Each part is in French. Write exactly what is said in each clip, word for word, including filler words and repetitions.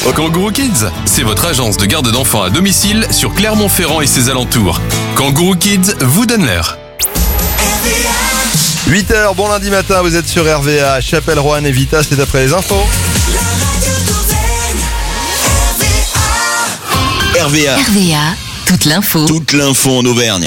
Kangourou Kids, c'est votre agence de garde d'enfants à domicile sur Clermont-Ferrand et ses alentours. Kangourou Kids vous donne l'heure. huit heures, bon lundi matin, vous êtes sur R V A. Chapelle, Roanne et Vita, c'est après les infos. R V A. R V A, toute l'info. Toute l'info en Auvergne.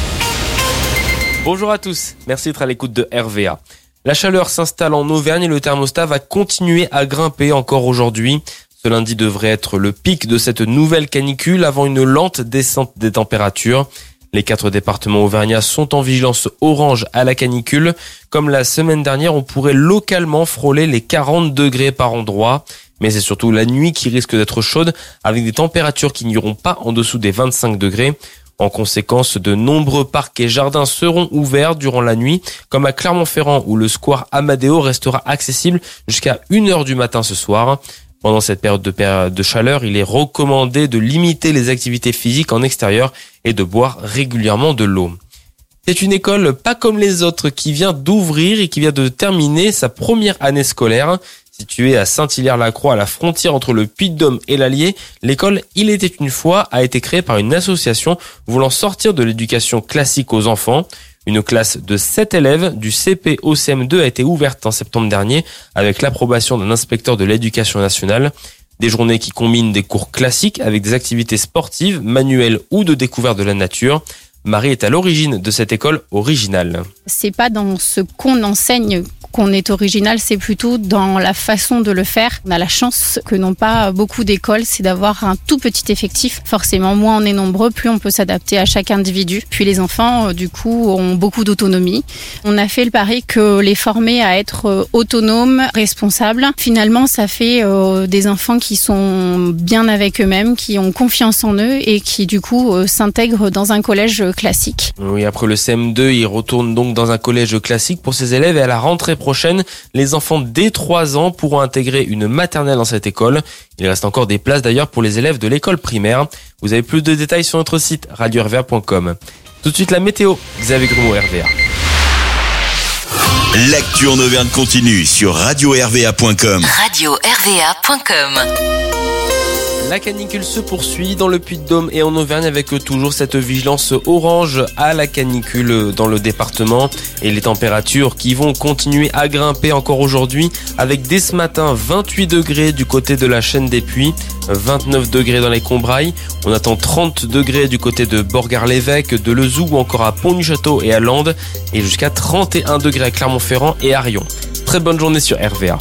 Bonjour à tous, merci d'être à l'écoute de R V A. La chaleur s'installe en Auvergne et le thermostat va continuer à grimper encore aujourd'hui. Ce lundi devrait être le pic de cette nouvelle canicule avant une lente descente des températures. Les quatre départements auvergnats sont en vigilance orange à la canicule. Comme la semaine dernière, on pourrait localement frôler les quarante degrés par endroit. Mais c'est surtout la nuit qui risque d'être chaude avec des températures qui n'iront pas en dessous des vingt-cinq degrés. En conséquence, de nombreux parcs et jardins seront ouverts durant la nuit, comme à Clermont-Ferrand où le square Amadeo restera accessible jusqu'à une heure du matin ce soir. Pendant cette période de, période de chaleur, il est recommandé de limiter les activités physiques en extérieur et de boire régulièrement de l'eau. C'est une école pas comme les autres qui vient d'ouvrir et qui vient de terminer sa première année scolaire. Située à Saint-Hilaire-la-Croix, à la frontière entre le Puy-de-Dôme et l'Allier, l'école Il était une fois a été créée par une association voulant sortir de l'éducation classique aux enfants. Une classe de sept élèves du C P au C M deux a été ouverte en septembre dernier avec l'approbation d'un inspecteur de l'éducation nationale. Des journées qui combinent des cours classiques avec des activités sportives, manuelles ou de découverte de la nature. Marie est à l'origine de cette école originale. C'est pas dans ce qu'on enseigne qu'on est original, c'est plutôt dans la façon de le faire. On a la chance que n'ont pas beaucoup d'écoles, c'est d'avoir un tout petit effectif. Forcément, moins on est nombreux, plus on peut s'adapter à chaque individu. Puis les enfants, du coup, ont beaucoup d'autonomie. On a fait le pari que les former à être autonomes, responsables, finalement, ça fait euh, des enfants qui sont bien avec eux-mêmes, qui ont confiance en eux et qui, du coup, euh, s'intègrent dans un collège classique. Oui, après le C M deux, ils retournent donc dans un collège classique pour ces élèves et à la rentrée prochaine, les enfants dès trois ans pourront intégrer une maternelle dans cette école. Il reste encore des places d'ailleurs pour les élèves de l'école primaire. Vous avez plus de détails sur notre site radio r v a point com. Tout de suite la météo, Xavier Grumeau, R V A. L'actu en Auvergne continue sur radio r v a point com. radio r v a point com. La canicule se poursuit dans le Puy-de-Dôme et en Auvergne avec toujours cette vigilance orange à la canicule dans le département et les températures qui vont continuer à grimper encore aujourd'hui avec dès ce matin vingt-huit degrés du côté de la chaîne des Puys, vingt-neuf degrés dans les Combrailles, on attend trente degrés du côté de Borgard-l'Évêque, de Lezoux ou encore à Pont-du-Château et à Landes et jusqu'à trente et un degrés à Clermont-Ferrand et à Rion. Très bonne journée sur R V A.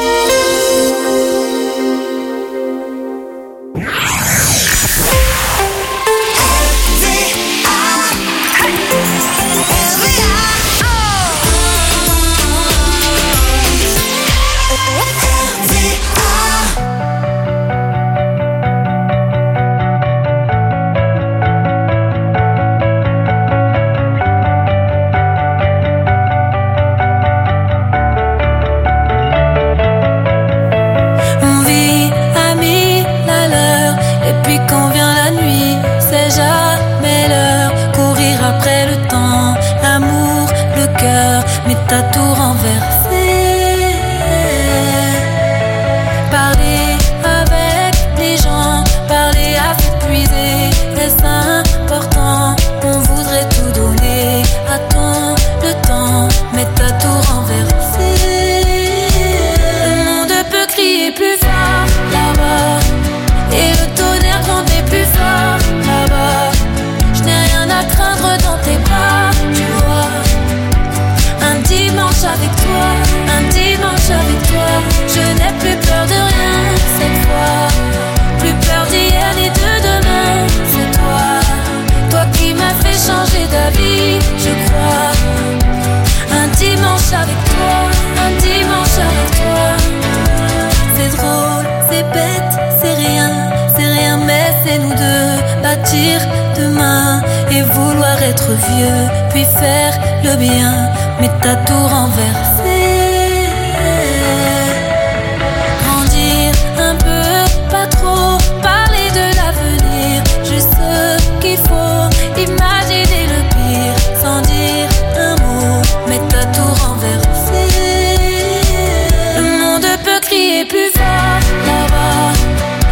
T'as tout renversé. Parler avec les gens, parler à s'épuiser. Est-ce important? On voudrait tout donner à ton le temps, mais t'as tout renversé. Le monde peut crier plus fort là-bas, et le tonnerre gronder plus fort là-bas. Je n'ai rien à craindre dans tes bras, tu vois. Un dimanche avec toi, un dimanche avec toi, je n'ai plus peur de rien cette fois. Plus peur d'hier ni de demain, c'est toi. Toi qui m'as fait changer d'avis, je crois. Un dimanche avec toi, un dimanche avec toi. C'est drôle, c'est bête, c'est rien, c'est rien mais c'est nous deux. Bâtir demain et vouloir être vieux, puis faire le bien. Mais t'as tout renversé. Grandir un peu, pas trop. Parler de l'avenir, juste ce qu'il faut. Imaginer le pire, sans dire un mot. Mais t'as tout renversé. Le monde peut crier plus fort là-bas,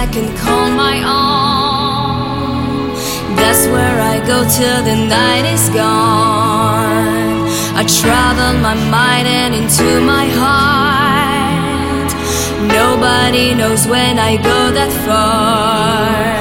I can call my own. That's where I go till the night is gone. I travel my mind and into my heart. Nobody knows when I go that far.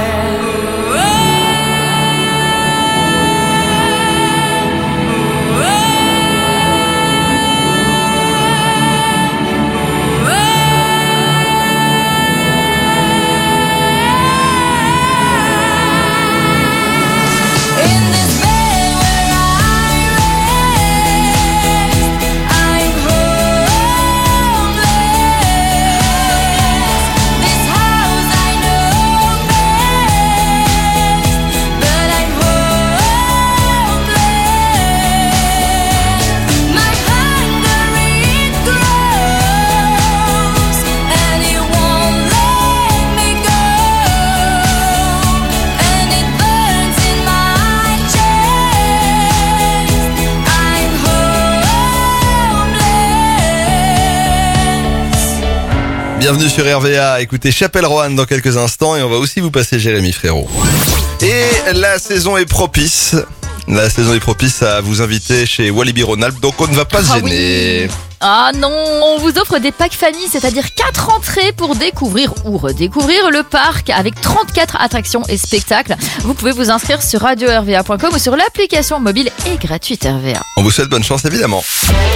Bienvenue sur R V A, écoutez Chapelle Roanne dans quelques instants et on va aussi vous passer Jérémy Frérot. Et la saison est propice, la saison est propice à vous inviter chez Walibi Rhône-Alpes, donc on ne va pas se Ah gêner. oui. Ah non, on vous offre des packs famille, c'est-à-dire quatre entrées pour découvrir ou redécouvrir le parc avec trente-quatre attractions et spectacles. Vous pouvez vous inscrire sur radio r v a point com ou sur l'application mobile et gratuite R V A. On vous souhaite bonne chance évidemment.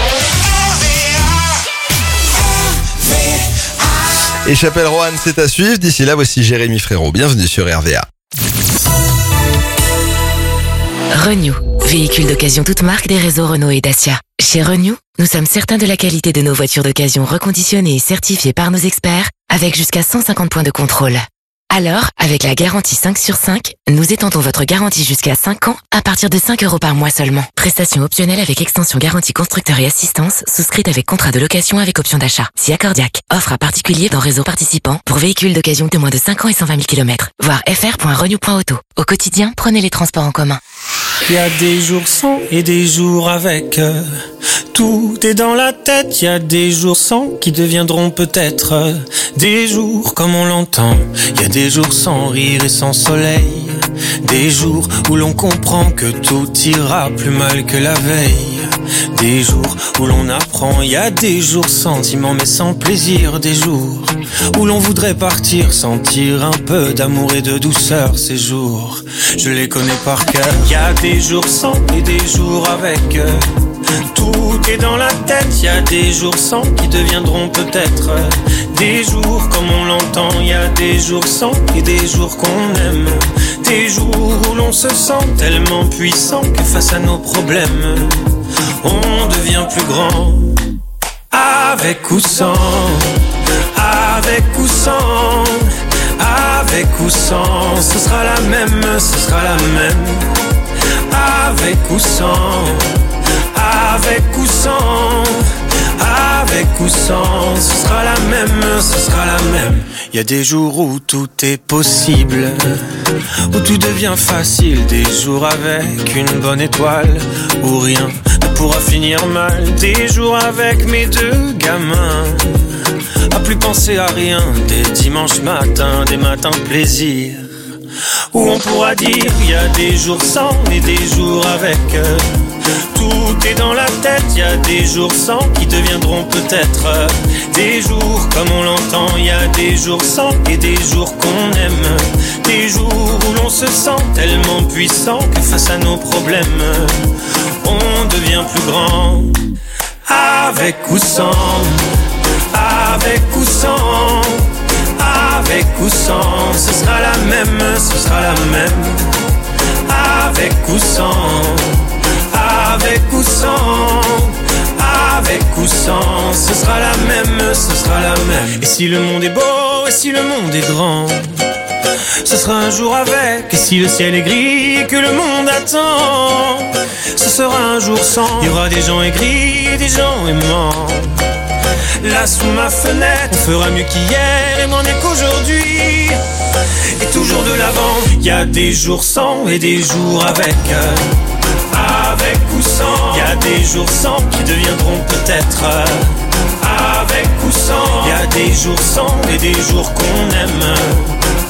Et Chapelle Roanne, c'est à suivre. D'ici là, voici Jérémy Frérot. Bienvenue sur R V A. Renew, véhicule d'occasion toute marque des réseaux Renault et Dacia. Chez Renew, nous sommes certains de la qualité de nos voitures d'occasion reconditionnées et certifiées par nos experts, avec jusqu'à cent cinquante points de contrôle. Alors, avec la garantie cinq sur cinq, nous étendons votre garantie jusqu'à cinq ans à partir de cinq euros par mois seulement. Prestation optionnelle avec extension garantie constructeur et assistance, souscrite avec contrat de location avec option d'achat. Si accordiaque. Offre à particulier dans réseau participant pour véhicules d'occasion de moins de cinq ans et cent vingt mille kilomètres. Voir f r point renew point auto. Au quotidien, prenez les transports en commun. Il y a des jours sans et des jours avec. Tout est dans la tête. Il y a des jours sans qui deviendront peut-être des jours comme on l'entend. Il y a des jours sans rire et sans soleil. Des jours où l'on comprend que tout ira plus mal que la veille. Des jours où l'on apprend. Il y a des jours sentiments mais sans plaisir. Des jours où l'on voudrait partir, sentir un peu d'amour et de douceur. Ces jours, je les connais par cœur. Il y a des jours sans et des jours avec. Tout est dans la tête. Il y a des jours sans qui deviendront peut-être des jours comme on l'entend. Il y a des jours sans et des jours qu'on aime. Des jours où l'on se sent tellement puissant que face à nos problèmes, on devient plus grand. Avec ou sans, avec ou sans, avec ou sans, ce sera la même, ce sera la même. Avec ou sans, avec ou sans, avec ou sans, ce sera la même, ce sera la même. Il y a des jours où tout est possible, où tout devient facile. Des jours avec une bonne étoile, où rien ne pourra finir mal. Des jours avec mes deux gamins, à plus penser à rien. Des dimanches matins, des matins plaisir, où on pourra dire il y a des jours sans et des jours avec. Tout est dans la tête, il y a des jours sans qui deviendront peut-être des jours comme on l'entend. Il y a des jours sans et des jours qu'on aime. Des jours où l'on se sent tellement puissant que face à nos problèmes, on devient plus grand. Avec ou sans, avec ou sans, avec ou sans, ce sera la même, ce sera la même. Avec ou sans, avec ou sans, avec ou sans, ce sera la même, ce sera la même. Et si le monde est beau, et si le monde est grand, ce sera un jour avec. Et si le ciel est gris et que le monde attend, ce sera un jour sans. Il y aura des gens aigris et des gens aimants. Là sous ma fenêtre, on fera mieux qu'hier et moins mieux qu'aujourd'hui. Et toujours de l'avant. Il y a des jours sans et des jours avec. Avec ou sans, il y a des jours sans qui deviendront peut-être avec ou sans. Il y a des jours sans et des jours qu'on aime.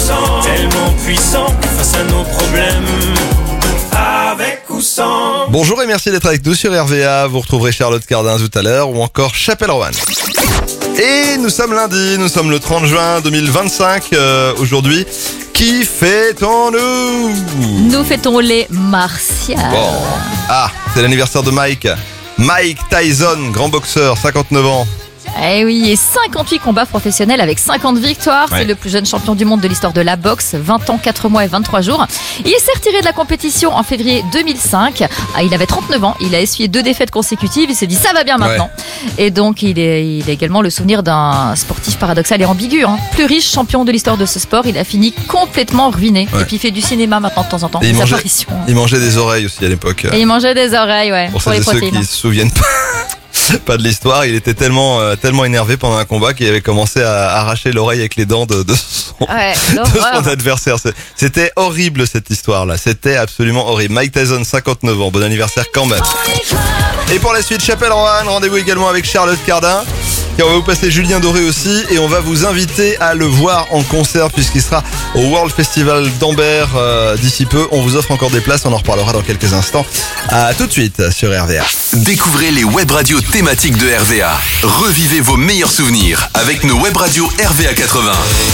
sans, tellement puissant face à nos problèmes. Avec ou sans. Bonjour et merci d'être avec nous sur R V A. Vous retrouverez Charlotte Cardin tout à l'heure ou encore Chapelle Rowan. Et nous sommes lundi, nous sommes le trente juin deux mille vingt-cinq euh, aujourd'hui. Qui fêtons-nous? Nous fêtons les martiales. Bon. Ah, c'est l'anniversaire de Mike. Mike Tyson, grand boxeur, cinquanteneuf ans. Eh oui, et cinquante-huit combats professionnels avec cinquante victoires. Ouais. C'est le plus jeune champion du monde de l'histoire de la boxe, vingt ans, quatre mois et vingt-trois jours. Il s'est retiré de la compétition en février deux mille cinq. Ah, il avait trente-neuf ans, il a essuyé deux défaites consécutives. Il s'est dit ça va bien maintenant. Ouais. Et donc il est, il a également le souvenir d'un sportif paradoxal et ambigu. Hein. Plus riche champion de l'histoire de ce sport, il a fini complètement ruiné. Ouais. Et puis il fait du cinéma maintenant de temps en temps, des il mangeait, apparitions. Il mangeait des oreilles aussi à l'époque. Et il mangeait des oreilles, ouais. Pour, pour les ceux protéines. qui se souviennent pas. Pas de l'histoire, il était tellement euh, tellement énervé pendant un combat qu'il avait commencé à arracher l'oreille avec les dents de, de, son, ouais, de son adversaire. C'était horrible cette histoire-là, c'était absolument horrible. Mike Tyson, cinquanteneuf ans, bon anniversaire quand même. Et pour la suite, Chapelle Rowan, rendez-vous également avec Charlotte Cardin. Et on va vous passer Julien Doré aussi et on va vous inviter à le voir en concert puisqu'il sera au World Festival d'Ambert euh, d'ici peu. On vous offre encore des places, on en reparlera dans quelques instants. À tout de suite sur R V A. Découvrez les web radios thématiques de R V A. Revivez vos meilleurs souvenirs avec nos web radios R V A quatre-vingts.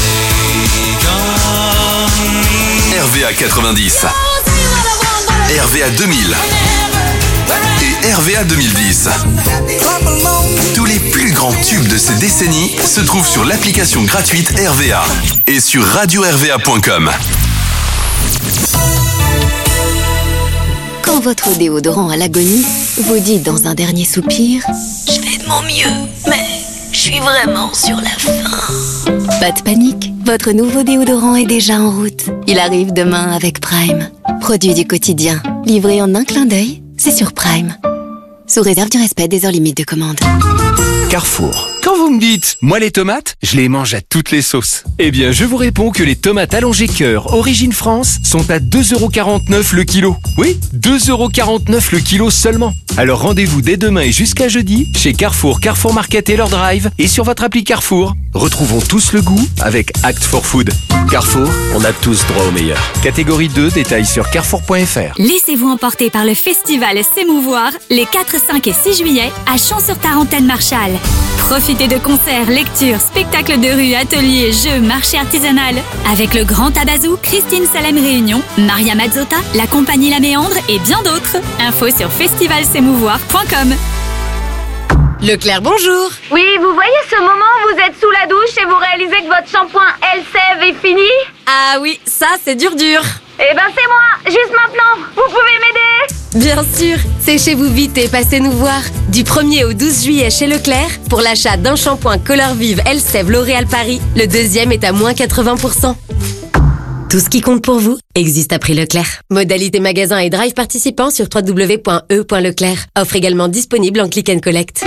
R V A quatre-vingt-dix. R V A deux mille. Et R V A deux mille dix. Tous les plus grands tubes de ces décennies se trouvent sur l'application gratuite R V A et sur radio r v a point com. Quand votre déodorant à l'agonie vous dit dans un dernier soupir « Je fais de mon mieux, mais je suis vraiment sur la fin ». Pas de panique, votre nouveau déodorant est déjà en route. Il arrive demain avec Prime. Produit du quotidien, livré en un clin d'œil, c'est sur Prime. Sous réserve du respect des heures limites de commande. Carrefour. Quand vous me dites, moi les tomates, je les mange à toutes les sauces. Eh bien, je vous réponds que les tomates allongées cœur Origine France sont à deux euros quarante-neuf le kilo. Oui, deux euros quarante-neuf le kilo seulement. Alors rendez-vous dès demain et jusqu'à jeudi chez Carrefour, Carrefour Market et leur drive et sur votre appli Carrefour. Retrouvons tous le goût avec Act for Food. Carrefour, on a tous droit au meilleur. Catégorie deux, détails sur carrefour point f r. Laissez-vous emporter par le festival S'émouvoir les quatre, cinq et six juillet à Champs-sur-Tarentaine-Marchal. Profitez de concerts, lectures, spectacles de rue, ateliers, jeux, marché artisanal. Avec le Grand Tabazou, Christine Salem Réunion, Maria Mazzotta, la compagnie La Méandre et bien d'autres. Info sur festival s'émouvoir point com. Leclerc, bonjour. Oui, vous voyez ce moment où vous êtes sous la douche et vous réalisez que votre shampoing Elseve est fini? Ah oui, ça c'est dur dur. Eh ben c'est moi, juste maintenant. Vous pouvez m'aider? Bien sûr, séchez-vous vite et passez nous voir. Du premier au douze juillet chez Leclerc, pour l'achat d'un shampoing Color Vive Elseve L'Oréal Paris, le deuxième est à moins quatre-vingts pour cent. Tout ce qui compte pour vous existe à prix Leclerc. Modalité magasin et drive participants sur w w w point e point leclerc. Offre également disponible en click and collect.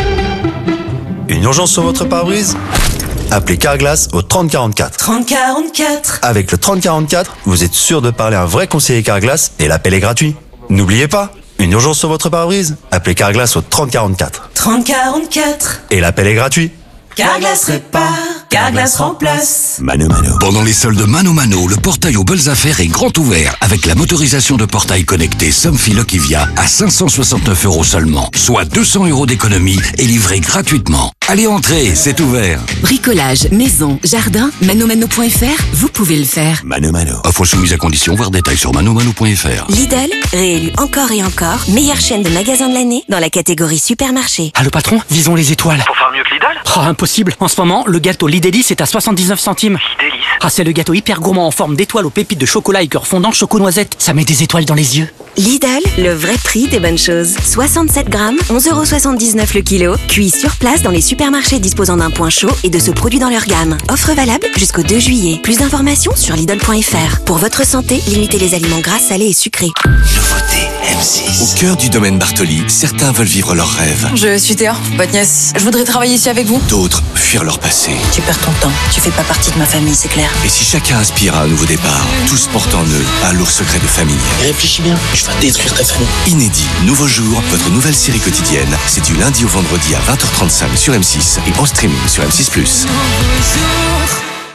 Une urgence sur votre pare-brise? Appelez Carglass au trente quarante-quatre. trente quarante-quatre. Avec le trente quarante-quatre, vous êtes sûr de parler à un vrai conseiller Carglass et l'appel est gratuit. N'oubliez pas, une urgence sur votre pare-brise? Appelez Carglass au trente quarante-quatre. trente quarante-quatre. Et l'appel est gratuit. Carglass répare, Carglass remplace. Mano Mano. Pendant les soldes Mano Mano, le portail aux belles affaires est grand ouvert avec la motorisation de portail connecté Somfy Lokivia à cinq cent soixante-neuf euros seulement, soit deux cents euros d'économie et livré gratuitement. Allez, entrez, c'est ouvert. Bricolage, maison, jardin, manomano point f r, vous pouvez le faire. Mano Mano. Offre soumise à condition, voir détails sur manomano point f r. Lidl, réélu encore et encore, meilleure chaîne de magasins de l'année dans la catégorie supermarché. Ah, le patron, visons les étoiles. Pour faire mieux que Lidl? Oh, impossible. En ce moment, le gâteau Lidélis est à soixante-dix-neuf centimes. Lidélis? Ah, c'est le gâteau hyper gourmand en forme d'étoile aux pépites de chocolat et cœur fondant choco-noisette. Ça met des étoiles dans les yeux. Lidl, le vrai prix des bonnes choses. soixante-sept grammes, onze euros soixante-dix-neuf le kilo. Cuit sur place dans les supermarchés disposant d'un point chaud et de ce produit dans leur gamme. Offre valable jusqu'au deux juillet. Plus d'informations sur Lidl point f r. Pour votre santé, limitez les aliments gras, salés et sucrés. Nouveauté M six. Au cœur du domaine Bartoli, certains veulent vivre leurs rêves. Je suis Théa, votre nièce. Je voudrais travailler ici avec vous. D'autres fuir leur passé. Tu perds ton temps. Tu fais pas partie de ma famille, c'est clair. Et si chacun aspire à un nouveau départ, tous portent en eux un lourd secret de famille. Réfléchis bien, je vais détruire ta famille. Inédit, nouveau jour, votre nouvelle série quotidienne. C'est du lundi au vendredi à vingt heures trente-cinq sur M six et en streaming sur M six plus.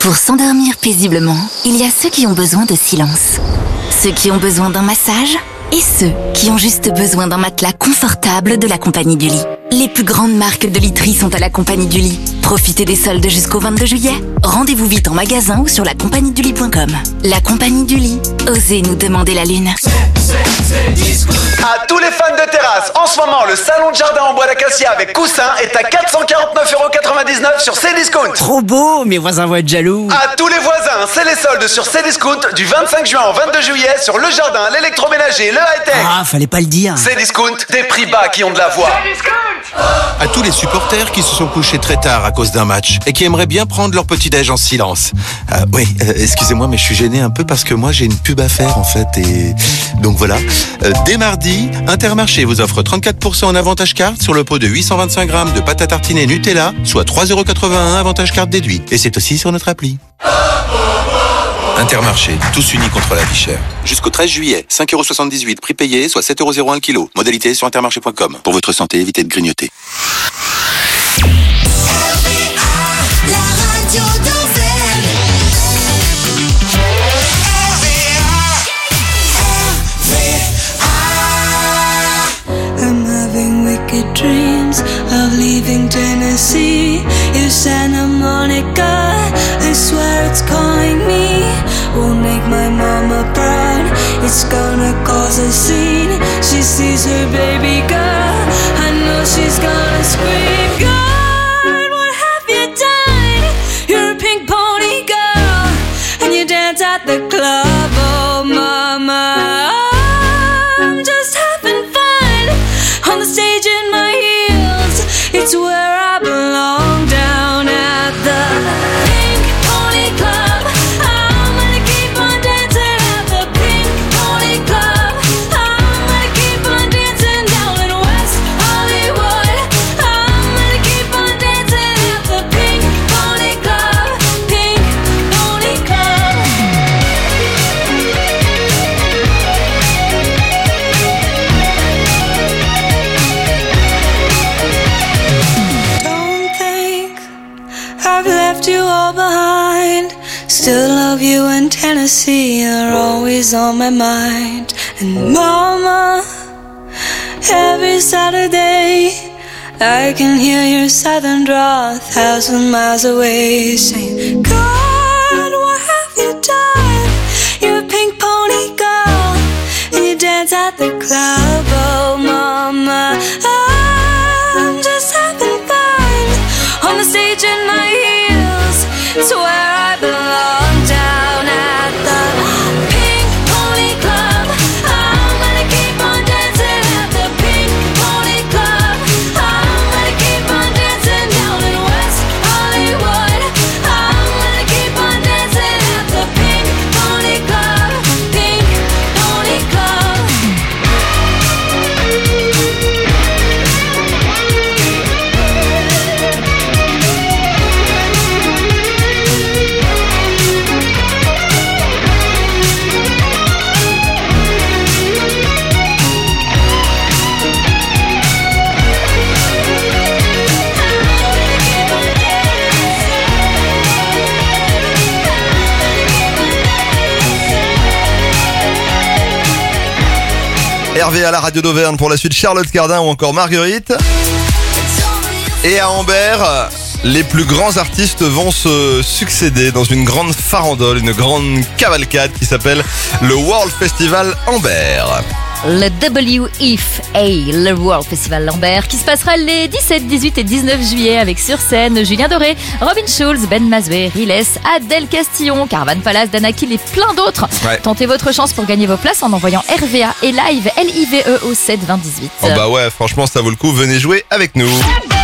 Pour s'endormir paisiblement, il y a ceux qui ont besoin de silence, ceux qui ont besoin d'un massage et ceux qui ont juste besoin d'un matelas confortable de la Compagnie du Lit. Les plus grandes marques de literie sont à la Compagnie du Lit. Profitez des soldes jusqu'au vingt-deux juillet. Rendez-vous vite en magasin ou sur la compagnie du lit point com. La Compagnie du Lit. Osez nous demander la lune. À tous les fans de terrasse, en ce moment, le salon de jardin en bois d'acacia avec coussin est à quatre cent quarante-neuf euros quatre-vingt-dix-neuf sur Cdiscount. Trop beau, mes voisins vont être jaloux. À tous les voisins, c'est les soldes sur Cdiscount du vingt-cinq juin au vingt-deux juillet sur le jardin, l'électroménager, le high-tech. Ah, fallait pas le dire. Cdiscount, des prix bas qui ont de la voix. À tous les supporters qui se sont couchés très tard à cause d'un match et qui aimeraient bien prendre leur petit-déj en silence. Euh, oui, euh, excusez-moi, mais je suis gêné un peu parce que moi j'ai une pub à faire en fait et donc voilà. Euh, dès mardi, Intermarché vous offre trente-quatre pour cent en avantage carte sur le pot de huit cent vingt-cinq grammes de pâte à tartiner Nutella, soit trois euros quatre-vingt-un avantage carte déduit. Et c'est aussi sur notre appli. Intermarché, tous unis contre la vie chère. Jusqu'au treize juillet, cinq euros soixante-dix-huit prix payé, soit sept euros zéro un le kilo. Modalité sur intermarché point com. Pour votre santé, évitez de grignoter. I'm having wicked dreams of leaving Tennessee. It's Santa Monica, I swear it's calling me. Won't make my mama proud, it's gonna cause a scene. She sees her baby girl, I know she's gonna scream. God, what have you done? You're a pink pony girl, and you dance at the club, oh mama. I'm just having fun on the stage in my heels. It's where I belong, down at the Pink Pony Club. I'm gonna keep on dancing at the Pink Pony Club. I'm gonna keep on dancing down in West Hollywood. I'm gonna keep on dancing at the Pink Pony Club. Pink Pony Club. Don't think I've left you all behind. Still love you in Tennessee, you're always on my mind. And mama, every Saturday I can hear your southern drawl a thousand miles away, saying, God, what have you done? You're a pink pony girl, and you dance at the club, oh mama. I'm just having fun on the stage in my heels. It's where I belong, down at the Pink Pony Club. I'm gonna keep on dancing at the Pink Pony Club. I'm gonna keep on dancing down in West Hollywood. I'm gonna keep on dancing at the Pink Pony Club. Pink Pony Club. Hervé à la radio d'Auvergne pour la suite, Charlotte Cardin ou encore Marguerite. Et à Ambert, les plus grands artistes vont se succéder dans une grande farandole, une grande cavalcade qui s'appelle le World Festival Ambert. Le W F A, le World Festival Lambert, qui se passera les dix-sept, dix-huit et dix-neuf juillet avec sur scène Julien Doré, Robin Schulz, Ben Mazoué, Riles, Adèle Castillon, Caravan Palace, Danakil et plein d'autres. Ouais. Tentez votre chance pour gagner vos places en envoyant R V A et live L I V E au sept vingt dix-huit. Oh bah ouais, franchement ça vaut le coup, venez jouer avec nous.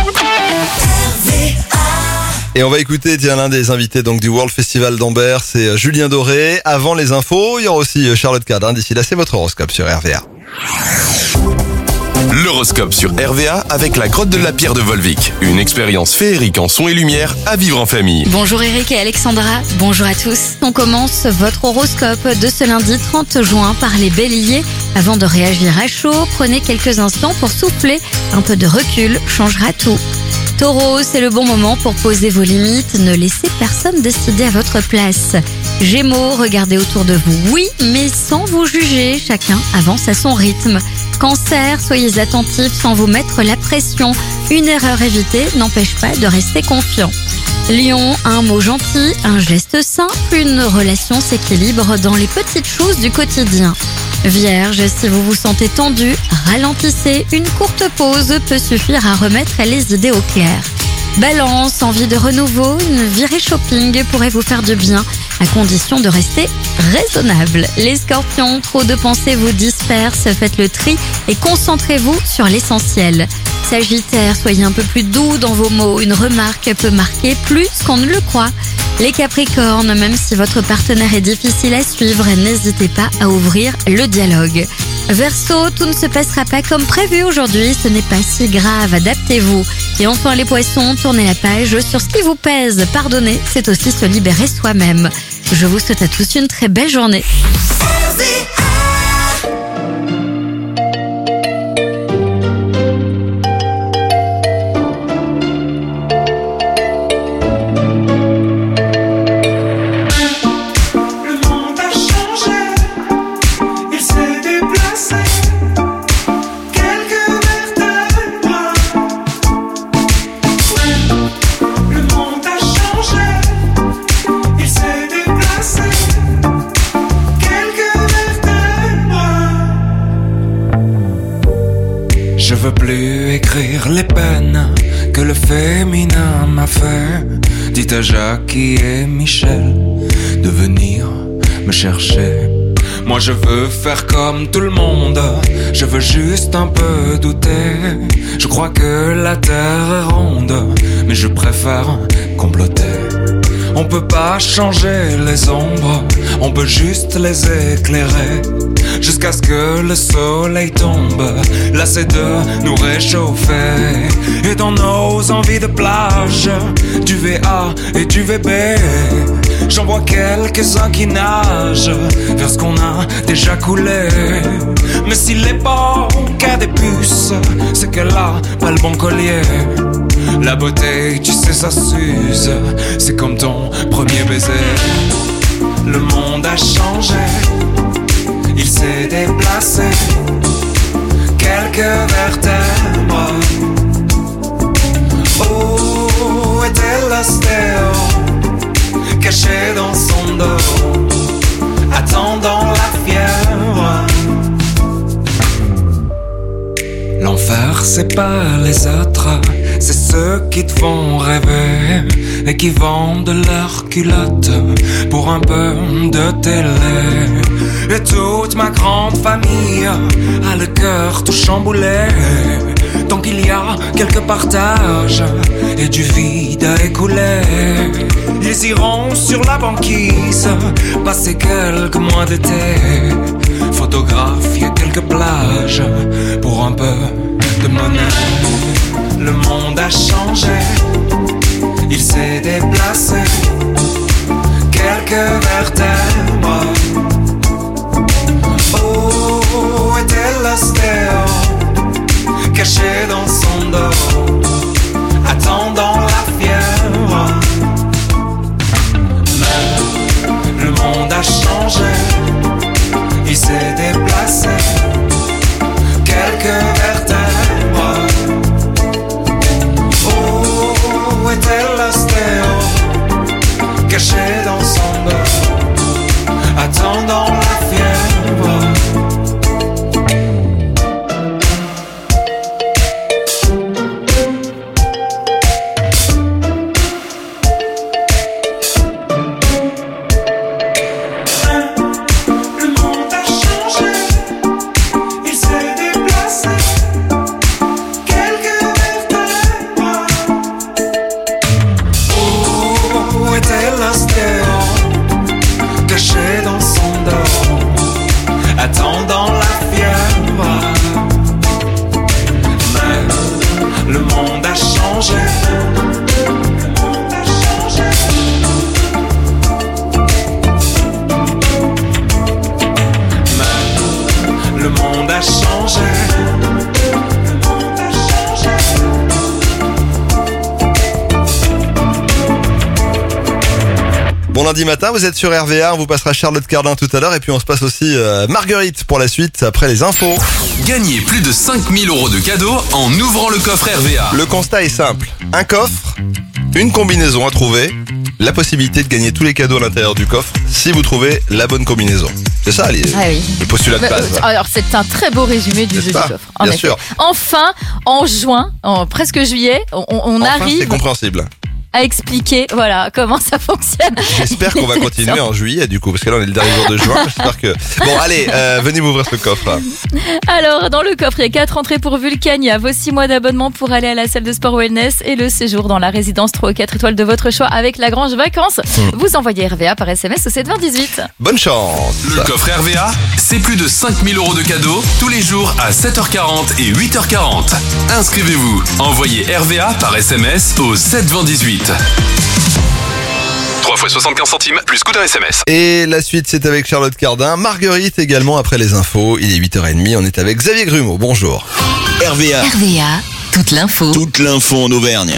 Et on va écouter tiens, l'un des invités donc du World Festival d'Ambert, c'est Julien Doré. Avant les infos, il y aura aussi Charlotte Cardin. D'ici là, c'est votre horoscope sur R V A. L'horoscope sur R V A avec la grotte de la pierre de Volvic. Une expérience féerique en son et lumière à vivre en famille. Bonjour Eric et Alexandra, bonjour à tous. On commence votre horoscope de ce lundi trente juin par les béliers. Avant de réagir à chaud, prenez quelques instants pour souffler. Un peu de recul changera tout. Taureau, c'est le bon moment pour poser vos limites. Ne laissez personne décider à votre place. Gémeaux, regardez autour de vous, oui, mais sans vous juger. Chacun avance à son rythme. Cancer, soyez attentifs sans vous mettre la pression. Une erreur évitée n'empêche pas de rester confiant. Lion, un mot gentil, un geste simple, une relation s'équilibre dans les petites choses du quotidien. Vierge, si vous vous sentez tendu, ralentissez. Une courte pause peut suffire à remettre les idées au clair. Balance, envie de renouveau, une virée shopping pourrait vous faire du bien, à condition de rester raisonnable. Les scorpions, trop de pensées vous dispersent, faites le tri et concentrez-vous sur l'essentiel. Sagittaire, soyez un peu plus doux dans vos mots, une remarque peut marquer plus qu'on ne le croit. Les capricornes, même si votre partenaire est difficile à suivre, n'hésitez pas à ouvrir le dialogue. Verseau, tout ne se passera pas comme prévu aujourd'hui, ce n'est pas si grave, adaptez-vous. Et enfin les poissons, tournez la page sur ce qui vous pèse. Pardonner, c'est aussi se libérer soi-même. Je vous souhaite à tous une très belle journée. Je veux plus écrire les peines que le féminin m'a fait. Dites à Jackie et Michel de venir me chercher. Moi je veux faire comme tout le monde, je veux juste un peu douter. Je crois que la terre est ronde, mais je préfère comploter. On peut pas changer les ombres, on peut juste les éclairer. Jusqu'à ce que le soleil tombe, là c'est de nous réchauffer. Et dans nos envies de plage, du V A et du V B, j'en vois quelques-uns qui nagent vers ce qu'on a déjà coulé. Mais si l'époque a des puces, c'est qu'elle a pas le bon collier. La beauté, tu sais, ça s'use, c'est comme ton premier baiser. Le monde a changé, il s'est déplacé, quelques vertèbres. Où était l'ostéo, caché dans son dos, attendant la fièvre. L'enfer c'est pas les autres, c'est ceux qui te font rêver et qui vendent leurs culottes pour un peu de télé. Et toute ma grande famille a le cœur tout chamboulé. Tant qu'il y a quelques partages et du vide à écouler, ils iront sur la banquise passer quelques mois d'été, photographier quelques plages pour un peu de monnaie. Le monde a changé, il s'est déplacé, quelques vertèbres. Où était l'ostéo, caché dans son dos, attendant la fièvre. Mais le monde a changé, il s'est déplacé, quelques vertèbres. Où était l'ostéo, lundi matin, vous êtes sur R V A, on vous passera Charlotte Cardin tout à l'heure et puis on se passe aussi euh, Marguerite pour la suite après les infos. Gagnez plus de cinq mille euros de cadeaux en ouvrant le coffre R V A. Le constat est simple, un coffre, une combinaison à trouver, la possibilité de gagner tous les cadeaux à l'intérieur du coffre si vous trouvez la bonne combinaison. C'est ça les, ah oui. le postulat de base. Alors c'est un très beau résumé du jeu du coffre. En Bien effet. sûr. Enfin, en juin, en presque juillet, on, on enfin, arrive c'est compréhensible. à expliquer voilà comment ça fonctionne. J'espère qu'on va continuer en juillet du coup, parce que là on est le dernier jour de juin. J'espère que... Bon allez, euh, venez m'ouvrir ce coffre. Alors dans le coffre, il y a quatre entrées pour Vulcan, il y a vos six mois d'abonnement pour aller à la salle de sport wellness et le séjour dans la résidence trois ou quatre étoiles de votre choix avec Lagrange Vacances. Mmh. Vous envoyez R V A par S M S au sept vingt dix-huit. Bonne chance. Le coffre R V A, c'est plus de cinq mille euros de cadeaux tous les jours à sept heures quarante et huit heures quarante. Inscrivez-vous, envoyez R V A par S M S au sept vingt dix-huit. trois fois soixante-quinze centimes plus coût d'un S M S. Et la suite c'est avec Charlotte Cardin, Marguerite également après les infos. Il est huit heures trente, on est avec Xavier Grumeau, bonjour. R V A. R V A, toute l'info. Toute l'info en Auvergne.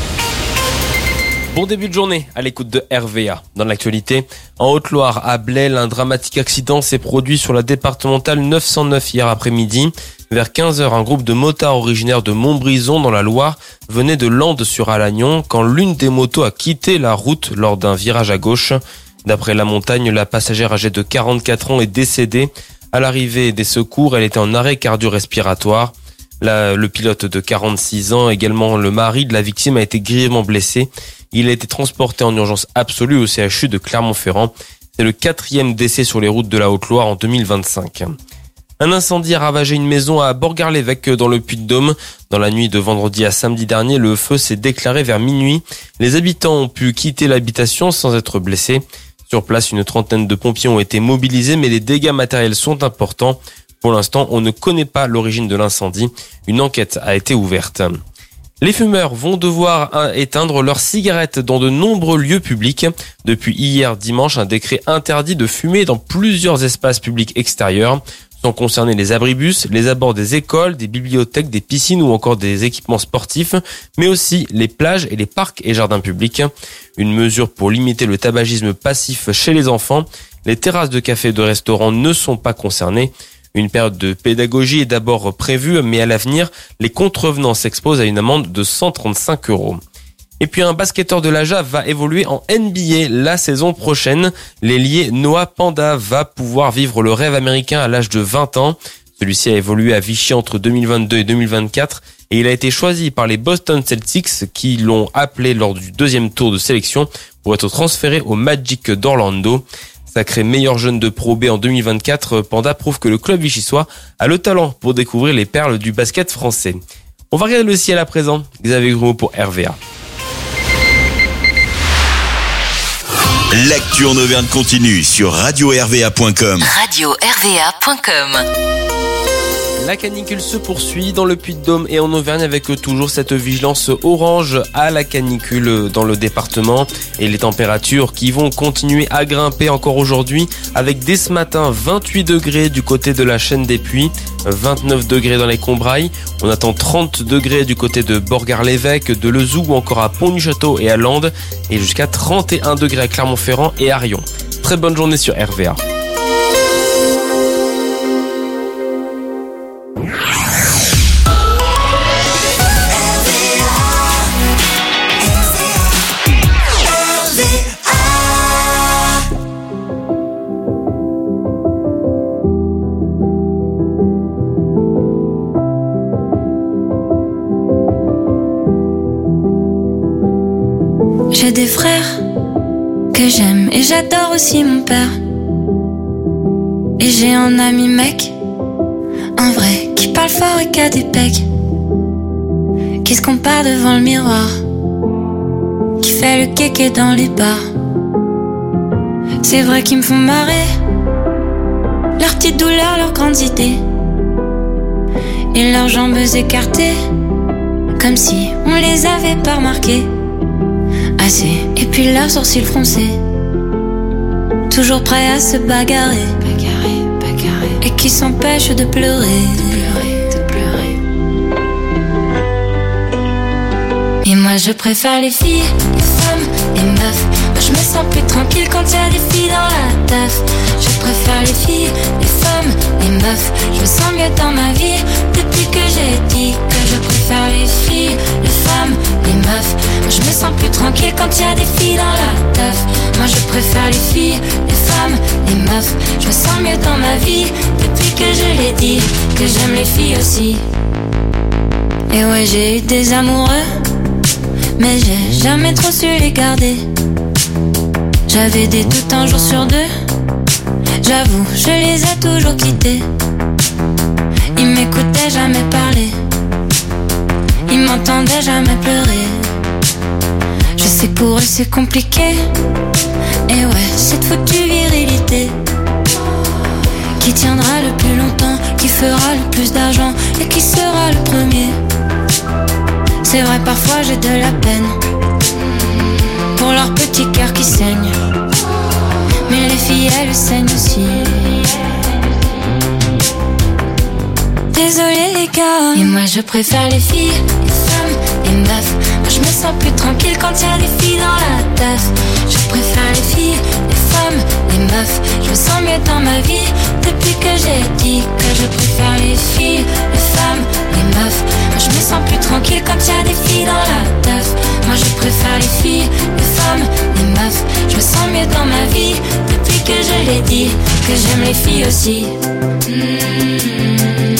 Bon début de journée à l'écoute de R V A. Dans l'actualité, en Haute-Loire, à Blaye, un dramatique accident s'est produit sur la départementale neuf cent neuf hier après-midi. Vers quinze heures, un groupe de motards originaires de Montbrison dans la Loire venait de Landes-sur-Alagnon quand l'une des motos a quitté la route lors d'un virage à gauche. D'après La Montagne, la passagère âgée de quarante-quatre ans est décédée. À l'arrivée des secours, elle était en arrêt cardio-respiratoire. La, le pilote de quarante-six ans, également le mari de la victime, a été grièvement blessé. Il a été transporté en urgence absolue au C H U de Clermont-Ferrand. C'est le quatrième décès sur les routes de la Haute-Loire en deux mille vingt-cinq. Un incendie a ravagé une maison à Borgard-l'Évêque dans le Puy-de-Dôme. Dans la nuit de vendredi à samedi dernier, le feu s'est déclaré vers minuit. Les habitants ont pu quitter l'habitation sans être blessés. Sur place, une trentaine de pompiers ont été mobilisés, mais les dégâts matériels sont importants. Pour l'instant, on ne connaît pas l'origine de l'incendie. Une enquête a été ouverte. Les fumeurs vont devoir éteindre leurs cigarettes dans de nombreux lieux publics. Depuis hier dimanche, un décret interdit de fumer dans plusieurs espaces publics extérieurs. Sont concernés les abribus, les abords des écoles, des bibliothèques, des piscines ou encore des équipements sportifs, mais aussi les plages et les parcs et jardins publics. Une mesure pour limiter le tabagisme passif chez les enfants. Les terrasses de cafés et de restaurants ne sont pas concernées. Une période de pédagogie est d'abord prévue, mais à l'avenir, les contrevenants s'exposent à une amende de cent trente-cinq euros. Et puis un basketteur de l'A J A va évoluer en N B A la saison prochaine. L'ailier Noah Panda va pouvoir vivre le rêve américain à l'âge de vingt ans. Celui-ci a évolué à Vichy entre deux mille vingt-deux et deux mille vingt-quatre et il a été choisi par les Boston Celtics qui l'ont appelé lors du deuxième tour de sélection pour être transféré au Magic d'Orlando. Sacré meilleur jeune de Pro B en deux mille vingt-quatre, Panda prouve que le club vichysois a le talent pour découvrir les perles du basket français. On va regarder le ciel à présent. Xavier Grumeau pour R V A. L'actu en Auvergne continue sur radio r v a point com. radio r v a point com. La canicule se poursuit dans le Puy-de-Dôme et en Auvergne avec toujours cette vigilance orange à la canicule dans le département et les températures qui vont continuer à grimper encore aujourd'hui avec dès ce matin vingt-huit degrés du côté de la chaîne des Puys, vingt-neuf degrés dans les Combrailles, on attend trente degrés du côté de Borgard-l'Évêque, de Lezoux ou encore à Pont-du-Château et à Landes et jusqu'à trente et un degrés à Clermont-Ferrand et à Rion. Très bonne journée sur R V A. J'ai des frères que j'aime et j'adore aussi mon père. Et j'ai un ami mec, un vrai, qui parle fort et qui a des pecs, qui se compare devant le miroir, qui fait le kéké dans les bars. C'est vrai qu'ils me font marrer, leurs petites douleurs, leurs grandes idées, et leurs jambes écartées, comme si on les avait pas remarquées assez. Et puis leurs sourcils froncés, toujours prêts à se bagarrer, bagarrer, bagarrer, et qui s'empêchent de pleurer, de pleurer, de pleurer. Et moi je préfère les filles, les femmes, les meufs. Moi je me sens plus tranquille quand y a des filles dans la teuf. Je préfère les filles, les femmes, les meufs. Je me sens mieux dans ma vie depuis que j'ai dit que je préfère les filles, les femmes, les meufs. Moi je me sens plus tranquille quand y a des filles dans la teuf. Moi je préfère les filles, les femmes, les meufs. Je me sens mieux dans ma vie depuis que je l'ai dit que j'aime les filles aussi. Et ouais, j'ai eu des amoureux, mais j'ai jamais trop su les garder. J'avais des doutes un jour sur deux, j'avoue, je les ai toujours quittés. Ils m'écoutaient jamais parler, ils m'entendaient jamais pleurer. Je sais que pour eux c'est compliqué, et ouais, cette foutue virilité qui tiendra le plus longtemps, qui fera le plus d'argent et qui sera le premier. C'est vrai, parfois j'ai de la peine pour leur petit cœur qui saigne, mais les filles elles saignent aussi. Désolé les gars, et moi je préfère les filles, les femmes, les meufs. Moi je me sens plus tranquille quand y a des filles dans la teuf. Je préfère les filles, les femmes, les meufs. Je me sens mieux dans ma vie depuis que j'ai dit que je préfère les filles, les femmes, les meufs. Moi je me sens plus tranquille quand y a des filles dans la teuf. Moi je préfère les filles, les femmes, les meufs. Je me sens mieux dans ma vie depuis que je l'ai dit que j'aime les filles aussi. Mmh.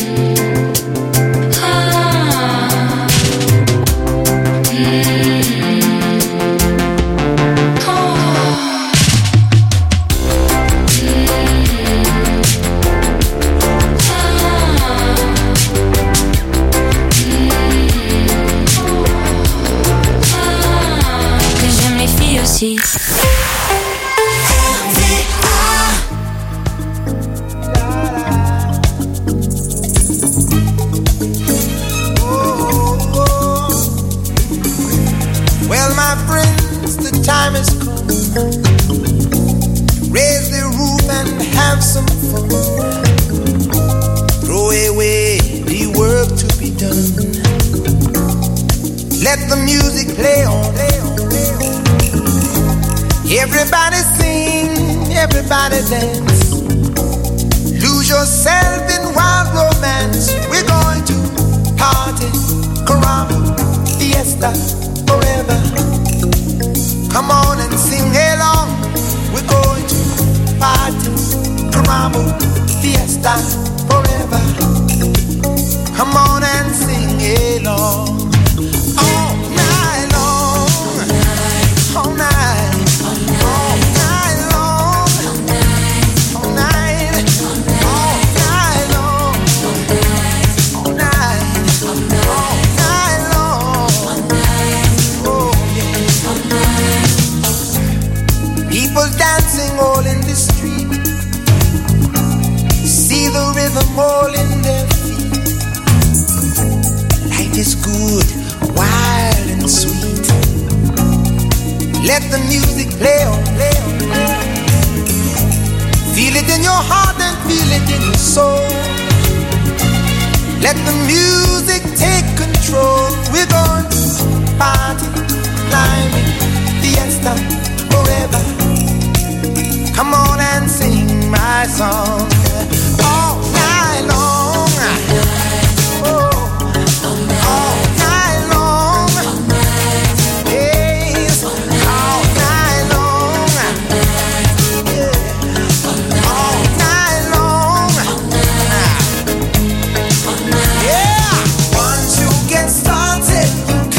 Aussi. Well, my friends, the time has come. Raise the roof and have some fun. Throw away the work to be done. Let the music play on. Everybody sing, everybody dance. Lose yourself in wild romance. We're going to party, caramba, fiesta, forever. Come on and sing along. We're going to party, caramba, fiesta, forever. Come on and sing along. All night long, all night. Dancing all in the street, see the rhythm all in their feet. Life is good, wild and sweet. Let the music play on, play on, play on. Feel it in your heart and feel it in your soul. Let the music take control. We're going to party, climbing, fiesta, forever. Come on and sing my song all night long. Oh, all night long. Yes, all night long. Yeah, all night long. Yeah, once you get started, you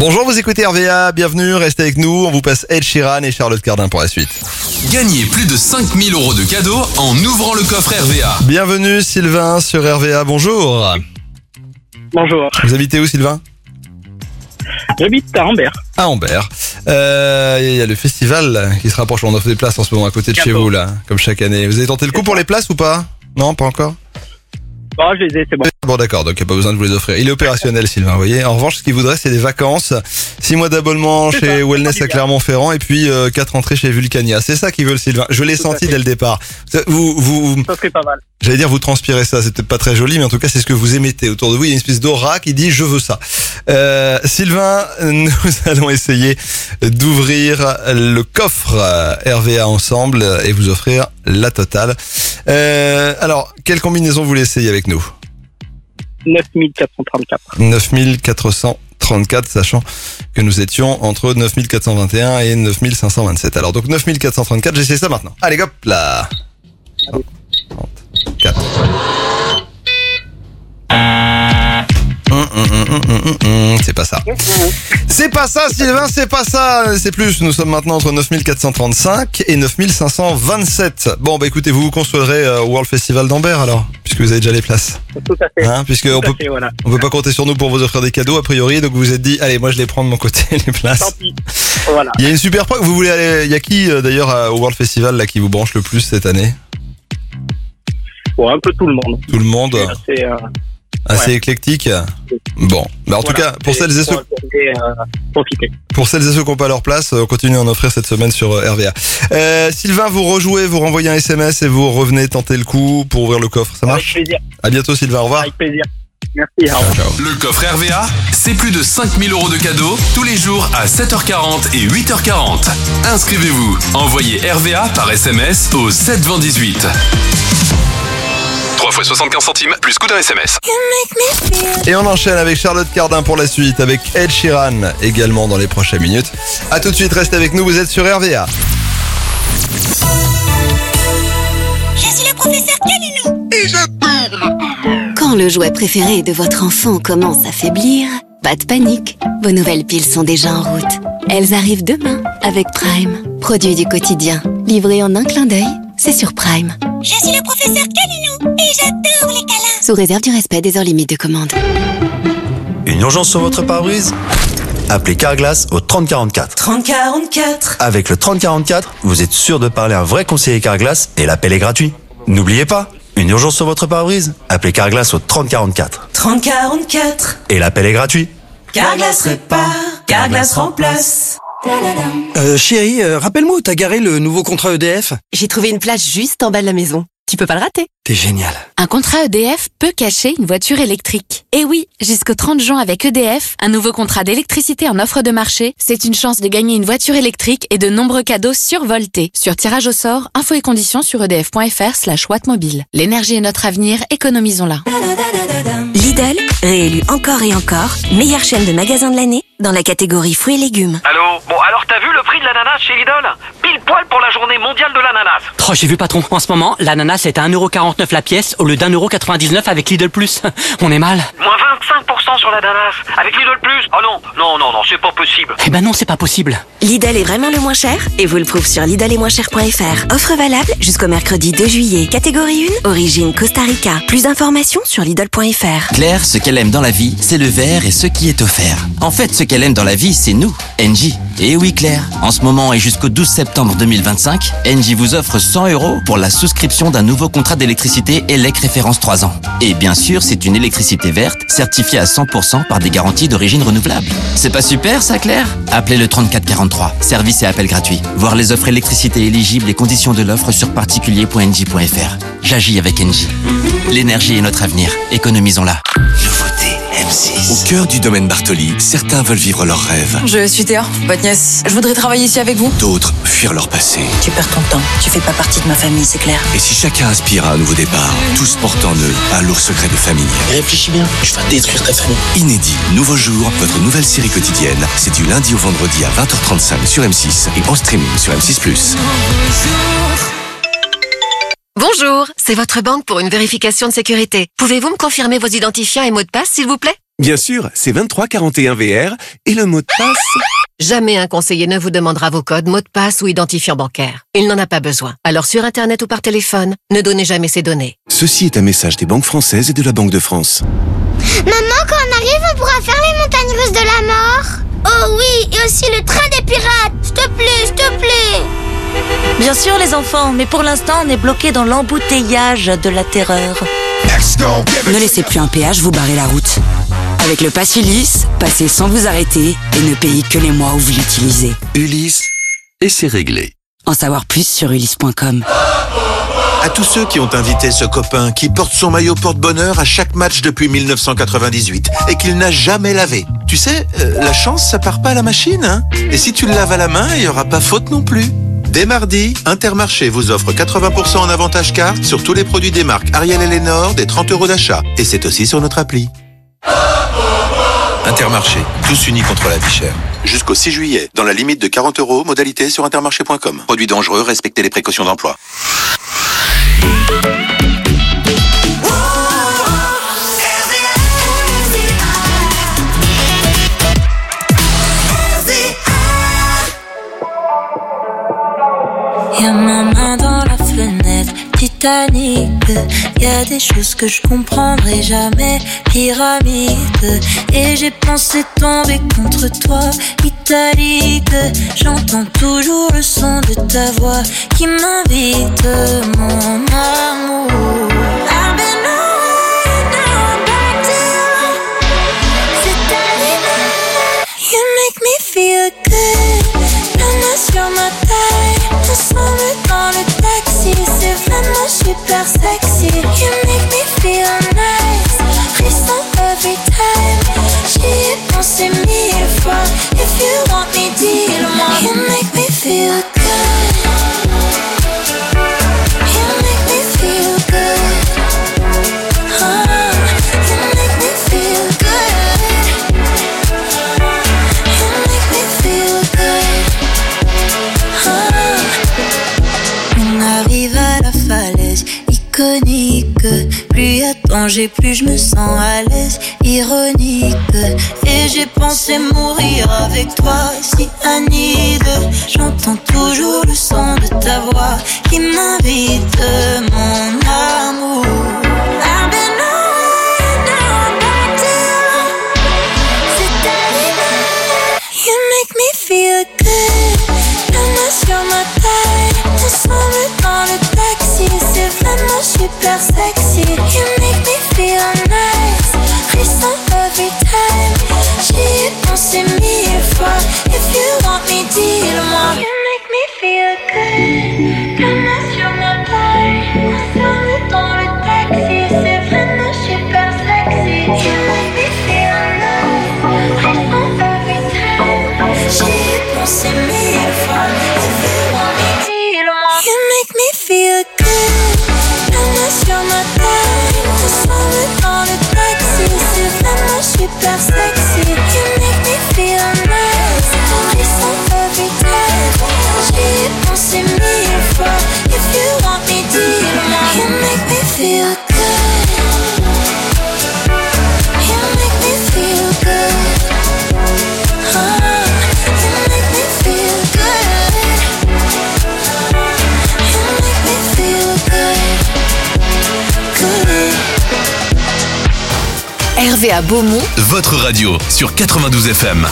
Bonjour, vous écoutez R V A, bienvenue, restez avec nous. On vous passe Ed Sheeran et Charlotte Cardin pour la suite. Gagnez plus de cinq mille euros de cadeaux en ouvrant le coffre R V A. Bienvenue Sylvain sur R V A, bonjour. Bonjour. Vous habitez où Sylvain ? J'habite à Ambert. À Ambert. Euh, il y a le festival qui se rapproche, on offre des places en ce moment à côté de chez vous là, comme chaque année. Vous avez tenté le coup pour les places ou pas ? Non, pas encore ? Bon, je les ai, c'est bon. Bon d'accord, donc il n'y a pas besoin de vous les offrir. Il est opérationnel Sylvain, vous voyez. En revanche, ce qu'il voudrait, c'est des vacances, six mois d'abonnement C'est chez ça, Wellness c'est à bien. Clermont-Ferrand et puis euh, quatre entrées chez Vulcania. C'est ça qu'il veut le Sylvain. Je l'ai Tout à senti fait. dès le départ. Vous, vous, Ça serait pas mal. j'allais dire vous transpirez ça, c'est peut-être pas très joli, mais en tout cas c'est ce que vous émettez autour de vous. Il y a une espèce d'aura qui dit je veux ça. Euh, Sylvain, nous allons essayer d'ouvrir le coffre R V A ensemble et vous offrir la totale. Euh, alors, quelle combinaison vous voulez essayer avec nous ? neuf mille quatre cent trente-quatre. neuf mille quatre cent trente-quatre, sachant que nous étions entre neuf mille quatre cent vingt et un et neuf mille cinq cent vingt-sept. Alors donc neuf mille quatre cent trente-quatre, j'essaie ça maintenant. Allez hop là. trente-quatre. Hum, hum, hum, hum, hum, hum, C'est pas ça. C'est pas ça, Sylvain, c'est pas ça. C'est plus, nous sommes maintenant entre neuf mille quatre cent trente-cinq et neuf mille cinq cent vingt-sept. Bon, bah écoutez, vous vous consolerez euh, au World Festival d'Ambert alors, puisque vous avez déjà les places. Tout à fait. Hein, puisque Tout on à peut, fait, voilà. on peut pas compter sur nous pour vous offrir des cadeaux, a priori, donc vous vous êtes dit, allez, moi je les prends de mon côté, les places. Tant pis. Voilà. Il y a une super pro, vous voulez aller, il y a qui euh, d'ailleurs à- au World Festival là qui vous branche le plus cette année ? Bon, un peu tout le monde. Tout le monde, C'est euh, assez ouais. éclectique. Bon, bah en tout Voilà. cas, pour Et celles et pour ceux, accorder, euh, profiter. pour celles et ceux qui n'ont pas leur place, on continue à en offrir cette semaine sur euh, R V A. Euh, Sylvain, vous rejouez, vous renvoyez un S M S et vous revenez tenter le coup pour ouvrir le coffre. Ça marche ? Avec plaisir. À bientôt Sylvain, au revoir. Avec plaisir. Merci. Au revoir. Le coffre R V A, c'est plus de cinq mille euros de cadeaux tous les jours à sept heures quarante et huit heures quarante. Inscrivez-vous. Envoyez R V A par S M S au sept vingt dix-huit. trois fois soixante-quinze centimes plus coût d'un S M S. Et on enchaîne avec Charlotte Cardin pour la suite, avec Ed Sheeran également dans les prochaines minutes. A tout de suite, restez avec nous, vous êtes sur R V A. Je suis le professeur Calilou. Et j'adore. Quand le jouet préféré de votre enfant commence à faiblir, pas de panique. Vos nouvelles piles sont déjà en route. Elles arrivent demain avec Prime. Produit du quotidien. Livré en un clin d'œil, c'est sur Prime. Je suis le professeur Calilou. Et j'adore les câlins. Sous réserve du respect des heures limites de commande. Une urgence sur votre pare-brise ? Appelez Carglass au trente quarante-quatre. trente quarante-quatre. Avec le trente quarante-quatre, vous êtes sûr de parler à un vrai conseiller Carglass et l'appel est gratuit. N'oubliez pas, une urgence sur votre pare-brise ? Appelez Carglass au trente quarante-quatre. trente quarante-quatre. Et l'appel est gratuit. Carglass répare. Carglass remplace. Euh, chérie, euh, rappelle-moi où t'as garé le nouveau contrat E D F. J'ai trouvé une place juste en bas de la maison. Tu peux pas le rater. T'es génial. Un contrat E D F peut cacher une voiture électrique. Et oui, jusqu'au trente juin avec E D F, un nouveau contrat d'électricité en offre de marché, c'est une chance de gagner une voiture électrique et de nombreux cadeaux survoltés. Sur tirage au sort, infos et conditions sur edf.fr slash wattmobile. L'énergie est notre avenir, économisons-la. Lidl, réélu encore et encore, meilleure chaîne de magasins de l'année dans la catégorie fruits et légumes. Allô? Bon, alors t'as vu le prix de l'ananas chez Lidl? Pile poil pour la journée mondiale de l'ananas. Oh, j'ai vu patron, en ce moment, l'ananas est à un euro quarante-neuf la pièce au lieu d'un euro quatre-vingt-dix-neuf avec Lidl Plus. On est mal. Moins vingt-cinq pour cent sur l'ananas. Avec Lidl Plus? Oh non, non, non, non, c'est pas possible. Eh ben non, c'est pas possible. Lidl est vraiment le moins cher et vous le prouve sur lidl et moins cher point f r. Offre valable jusqu'au mercredi deux juillet. Catégorie un, origine Costa Rica. Plus d'informations sur lidl point f r. Claire, ce qu'elle aime dans la vie, c'est le verre et ce qui est offert. En fait, ce qu'elle aime dans la vie, c'est nous, Engie. Et oui Claire, en ce moment et jusqu'au douze septembre deux mille vingt-cinq, Engie vous offre cent euros pour la souscription d'un nouveau contrat d'électricité E L E C référence trois ans. Et bien sûr, c'est une électricité verte, certifiée à cent pour cent par des garanties d'origine renouvelable. C'est pas super ça Claire? Appelez le trente-quatre quarante-trois, service et appel gratuit. Voir les offres électricité éligibles et conditions de l'offre sur particulier point engie point f r. J'agis avec Engie. L'énergie est notre avenir, économisons-la. Nouveauté M six. Au cœur du domaine Bartoli, certains veulent vivre leurs rêves. Je suis Théa, votre nièce. Je voudrais travailler ici avec vous. D'autres fuir leur passé. Tu perds ton temps. Tu fais pas partie de ma famille, c'est clair. Et si chacun aspire à un nouveau départ, tous portent en eux un lourd secret de famille. Réfléchis bien, je vais détruire ta famille. Inédit, Nouveau Jour, votre nouvelle série quotidienne, c'est du lundi au vendredi à vingt heures trente-cinq sur M six et en streaming sur M six plus. Bonjour, c'est votre banque pour une vérification de sécurité. Pouvez-vous me confirmer vos identifiants et mots de passe, s'il vous plaît? Bien sûr, c'est vingt-trois quarante et un V R et le mot de passe... Jamais un conseiller ne vous demandera vos codes, mots de passe ou identifiant bancaire. Il n'en a pas besoin. Alors sur Internet ou par téléphone, ne donnez jamais ces données. Ceci est un message des banques françaises et de la Banque de France. Maman, quand on arrive, on pourra faire les montagnes russes de la mort? Oh oui, et aussi le train des pirates. S'il te plaît, s'il te plaît. Bien sûr les enfants, mais pour l'instant on est bloqué dans l'embouteillage de la terreur. Ne laissez plus un péage vous barrer la route. Avec le pass Ulysse, passez sans vous arrêter et ne payez que les mois où vous l'utilisez. Ulysse, et c'est réglé. En savoir plus sur ulysse point com. À tous ceux qui ont invité ce copain qui porte son maillot porte-bonheur à chaque match depuis mille neuf cent quatre-vingt-dix-huit et qu'il n'a jamais lavé. Tu sais, euh, la chance, ça part pas à la machine, hein. Et si tu le laves à la main, il n'y aura pas faute non plus. Dès mardi, Intermarché vous offre quatre-vingts pour cent en avantage carte sur tous les produits des marques Ariel et Lénore des trente euros d'achat. Et c'est aussi sur notre appli. Intermarché, tous unis contre la vie chère. Jusqu'au six juillet, dans la limite de quarante euros, modalité sur intermarché point com. Produits dangereux, respectez les précautions d'emploi. Y'a ma main dans la fenêtre, Titanic. Y'a des choses que je comprendrai jamais, pyramide. Et j'ai pensé tomber contre toi, italique. J'entends toujours le son de ta voix qui m'invite, mon amour. I've been away, now I'm back to you. C'est arrivé, you make me feel good. La main sur ma taille, ensemble dans le taxi, c'est vraiment super sexy. You make me feel nice, frisson every time. J'y ai pensé mille fois, if you want me, dis-le-moi. You make me feel good. You make me feel good. Oh, you make me feel good. You make me feel good. On arrive à la falaise iconique. Plus y a danger, plus je me sens à l'aise, ironique. Et j'ai pensé mourir avec toi, si Anide. J'entends toujours le son de ta voix qui m'invite, mon amour. I've been away, now I'm back to you. C'est arrivé, you make me feel good. La main sur ma taille, ensemble dans le taxi, c'est vraiment super sexy. You make me feel nice, frisson every time. J'y ai pensé mille fois, if you want me, dis-le-moi. You make me feel good. La main sur ma taille, ensemble dans le taxi, c'est vraiment super sexy. You make me feel nice, frisson every time. J'y ai pensé mille fois, if you want me, dis-le-moi. You make me feel good. La main sur ma taille, ensemble dans le taxi, c'est vraiment super sexy. You make me feel nice, frisson every time. J'y ai pensé mille fois, if you want me, dis-le-moi. You make me feel good. You make me feel good. Oh, you make me feel good. You make me feel good. Good. R V A Beaumont, Votre radio sur quatre-vingt-douze F M.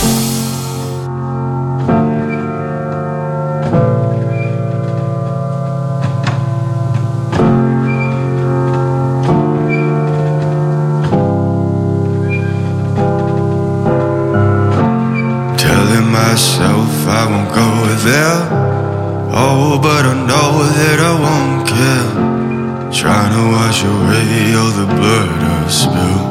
Telling myself I won't go there. Oh, but I know that I won't care. Trying to wash away all the blood I've spilled.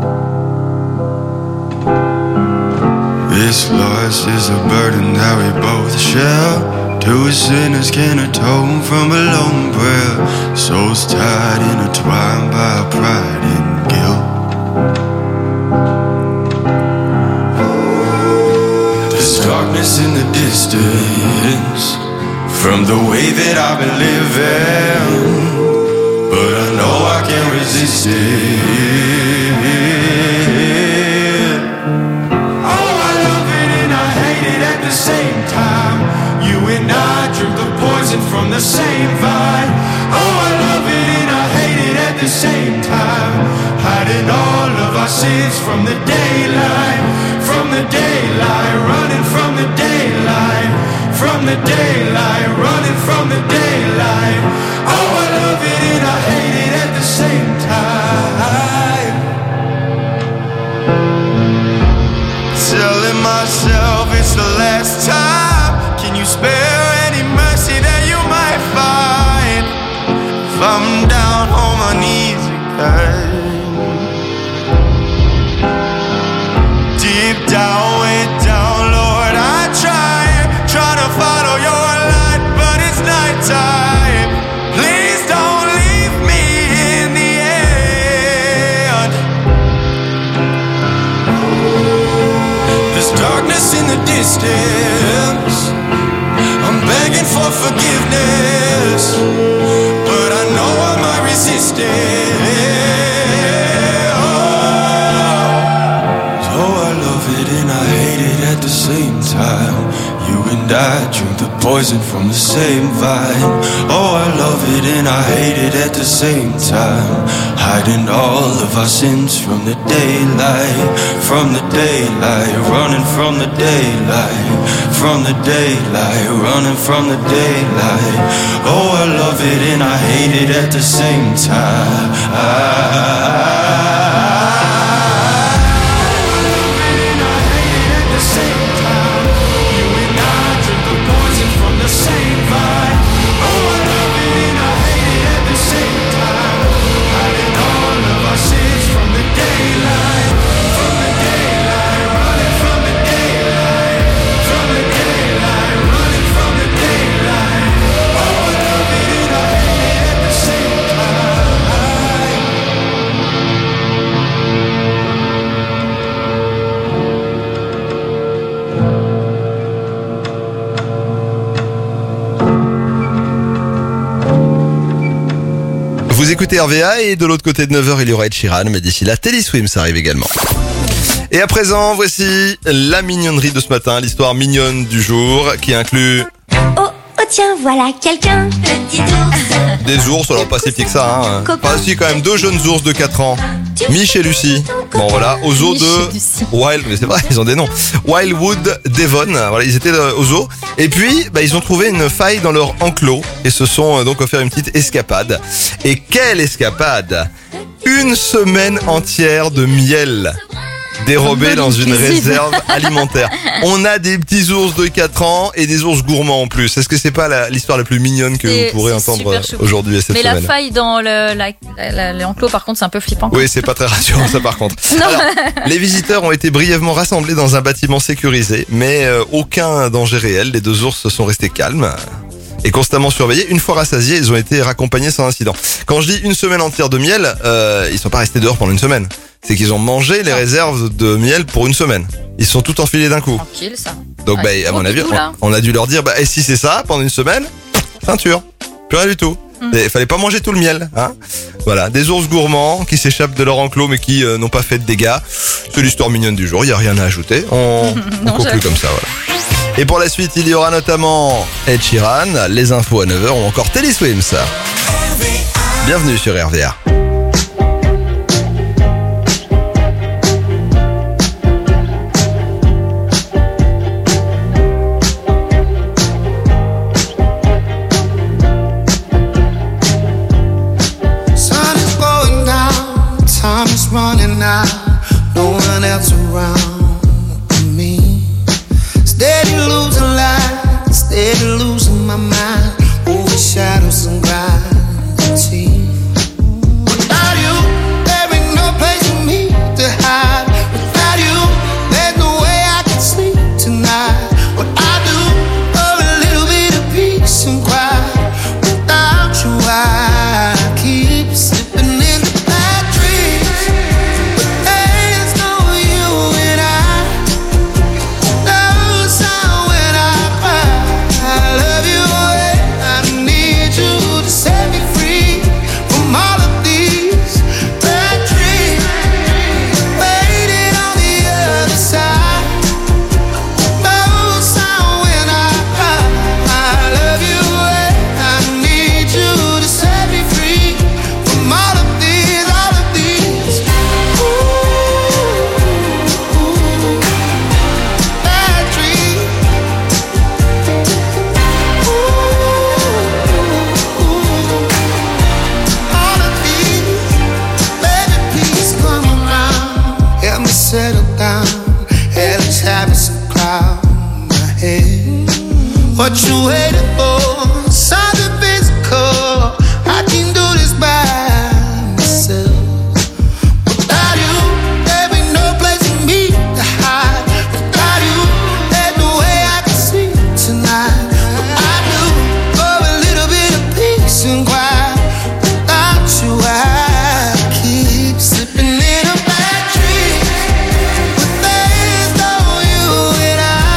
This loss is a burden that we both share. Two sinners can atone from a lone prayer. Souls tied, intertwined by pride and guilt. There's darkness in the distance from the way that I've been living, but I know I can't resist it. from the same vine. Oh, I love it and I hate it at the same time. Hiding all of our sins from the daylight, from the daylight, running from the daylight, from the daylight, running from the daylight. Oh, I love it and I hate it at the same time. Telling myself it's the last time. Can you spare any mercy that you might find? If I'm down on my knees again, deep down, way down, Lord, I try, try to follow your light, but it's nighttime. Please don't leave me in the end. There's darkness in the distance. I'm begging for forgiveness, but I know I might resist it. And I hate it at the same time. You and I drink the poison from the same vine. Oh, I love it and I hate it at the same time. Hiding all of our sins from the daylight, from the daylight, running from the daylight, from the daylight, running from the daylight. Oh, I love it and I hate it at the same time. I Vous écoutez R V A et de l'autre côté de neuf heures, il y aura Ed Sheeran, mais d'ici là, Teddy Swims arrive également. Et à présent, voici la mignonnerie de ce matin, l'histoire mignonne du jour qui inclut... Oh, oh tiens, voilà quelqu'un. Petit ours. Des ours, alors pas si petits que ça, hein. Enfin si, quand même, deux jeunes ours de quatre ans, Mich et Lucie. Bon voilà, au zoo de Wild, mais c'est vrai, ils ont des noms. Wildwood Devon, voilà, ils étaient au zoo. Et puis, bah, ils ont trouvé une faille dans leur enclos et se sont donc offert une petite escapade. Et quelle escapade! Une semaine entière de miel dérobé dans une réserve alimentaire. On a des petits ours de quatre ans et des ours gourmands en plus. Est-ce que c'est pas la, l'histoire la plus mignonne que c'est, vous pourrez entendre aujourd'hui et cette Mais semaine? la faille dans le, la, la, l'enclos, par contre, c'est un peu flippant. Oui, c'est pas très rassurant ça par contre. Alors, les visiteurs ont été brièvement rassemblés dans un bâtiment sécurisé, mais euh, aucun danger réel. Les deux ours sont restés calmes et constamment surveillés. Une fois rassasiés, ils ont été raccompagnés sans incident. Quand je dis une semaine entière de miel, euh, ils sont pas restés dehors pendant une semaine. C'est qu'ils ont mangé les réserves de miel pour une semaine. Ils sont tout enfilés d'un coup. Tranquille, ça. Donc, ouais, bah, à mon avis, tout, on, on a dû leur dire, bah, et si c'est ça, pendant une semaine, ceinture. Plus rien du tout. Il mm. fallait pas manger tout le miel, hein. Voilà. Des ours gourmands qui s'échappent de leur enclos mais qui euh, n'ont pas fait de dégâts. C'est l'histoire mignonne du jour. Il y a rien à ajouter. On, on conclut comme ça, voilà. Et pour la suite, il y aura notamment Ed Sheeran, les infos à neuf heures ou encore Teddy Swims. Bienvenue sur R V A. Running out, no one else around me. Steady losing light, steady losing my mind. Overshadow some gravity. tablets of cloud in my head. What you waiting for? Something physical. I can do this by myself. Without you, there be no place for me to hide. Without you, there's no way I can sleep tonight. But I do for a little bit of peace and quiet. Without you, I keep slipping in a bad dream. But there's no you and I.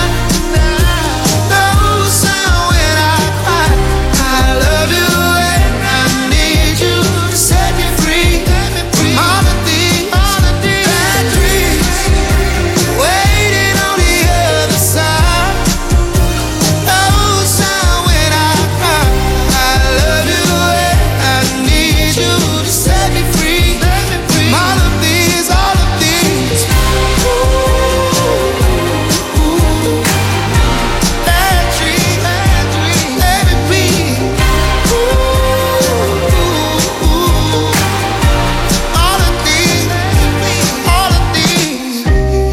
No sound when I cry. I love you and I need you to set me free from all of these bad dreams waiting on the other side. No sound when I cry. I love you and I need you to set me free from all of these, all of these bad dreams, bad dreams. Let me be. All of these, all of these.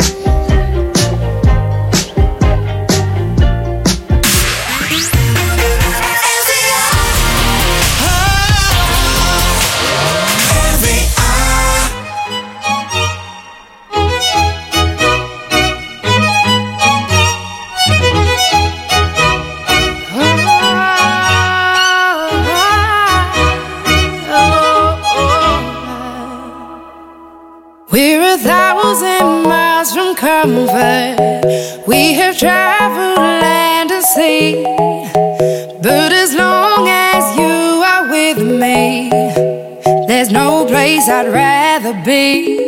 We're a thousand miles from comfort. We have traveled land and sea. But as long as you are with me, there's no place I'd rather be.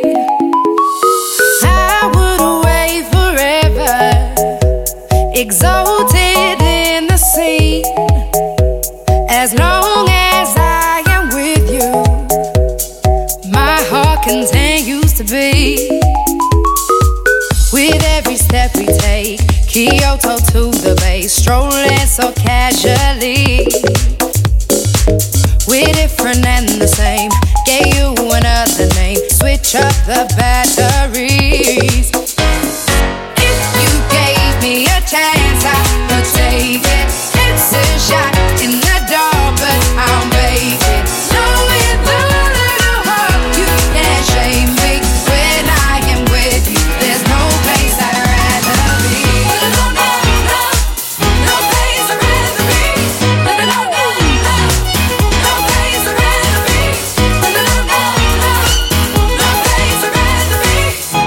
I would away forever, exalted in the sea. As long as I am with you, my heart continues to beat. With every step we take, Kyoto to the bay, strolling so casually. We're different and the same, gave you another name, switch up the batteries. If you gave me a chance, I would take it. It's a shot in the dark, but I'll make it. Knowing the little heart, you can't shame me. When I am with you, there's no place I'd rather be. No, no, no, no place I'd rather be. No, no, no, no, no place I'd rather be. No, no, no, no, no place I'd rather be.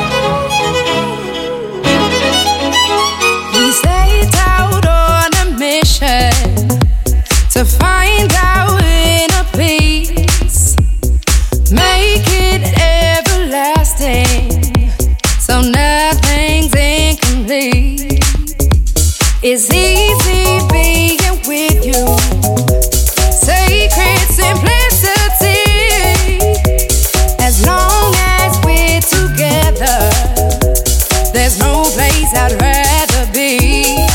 We set out on a mission to find our inner peace, make it everlasting, so nothing's incomplete. It's easy being with you, sacred simplicity. As long as we're together, there's no place I'd rather be.